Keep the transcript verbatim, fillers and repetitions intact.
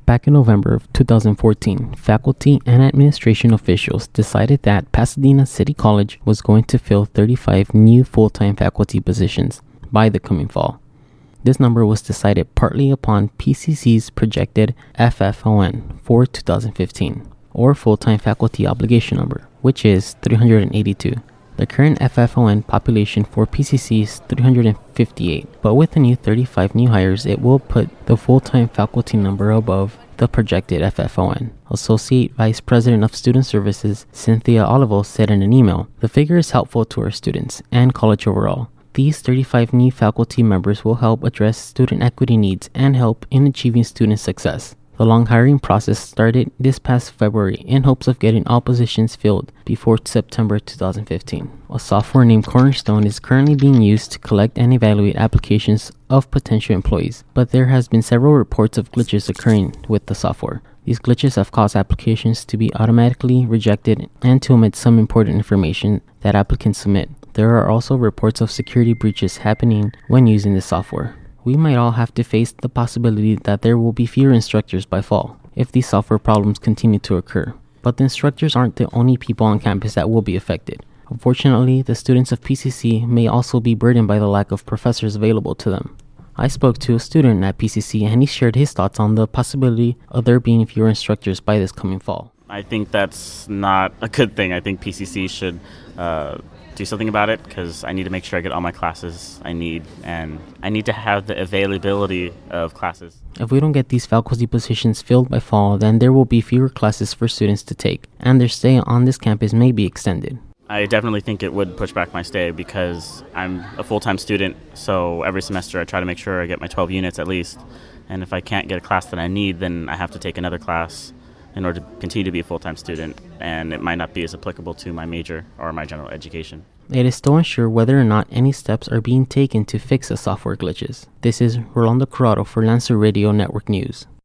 Back in November of two thousand fourteen, faculty and administration officials decided that Pasadena City College was going to fill thirty-five new full-time faculty positions by the coming fall. This number was decided partly upon P C C's projected F F O N for two thousand fifteen, or full-time faculty obligation number, which is three hundred eighty-two. The current F F O N population for P C C is three hundred fifty-eight, but with the new thirty-five new hires, it will put the full-time faculty number above the projected F F O N. Associate Vice President of Student Services Cynthia Olivo said in an email, "The figure is helpful to our students and college overall. These thirty-five new faculty members will help address student equity needs and help in achieving student success." The long hiring process started this past February in hopes of getting all positions filled before September two thousand fifteen. A software named Cornerstone is currently being used to collect and evaluate applications of potential employees, but there has been several reports of glitches occurring with the software. These glitches have caused applications to be automatically rejected and to omit some important information that applicants submit. There are also reports of security breaches happening when using this software. We might all have to face the possibility that there will be fewer instructors by fall if these software problems continue to occur. But the instructors aren't the only people on campus that will be affected. Unfortunately, the students of P C C may also be burdened by the lack of professors available to them. I spoke to a student at P C C and he shared his thoughts on the possibility of there being fewer instructors by this coming fall. I think that's not a good thing. I think P C C should uh, do something about it because I need to make sure I get all my classes I need, and I need to have the availability of classes. If we don't get these faculty positions filled by fall, then there will be fewer classes for students to take, and their stay on this campus may be extended. I definitely think it would push back my stay because I'm a full-time student, so every semester I try to make sure I get my twelve units at least, and if I can't get a class that I need, then I have to take another class in order to continue to be a full-time student, and it might not be as applicable to my major or my general education. It is still unsure whether or not any steps are being taken to fix the software glitches. This is Rolando Corrado for Lancer Radio Network News.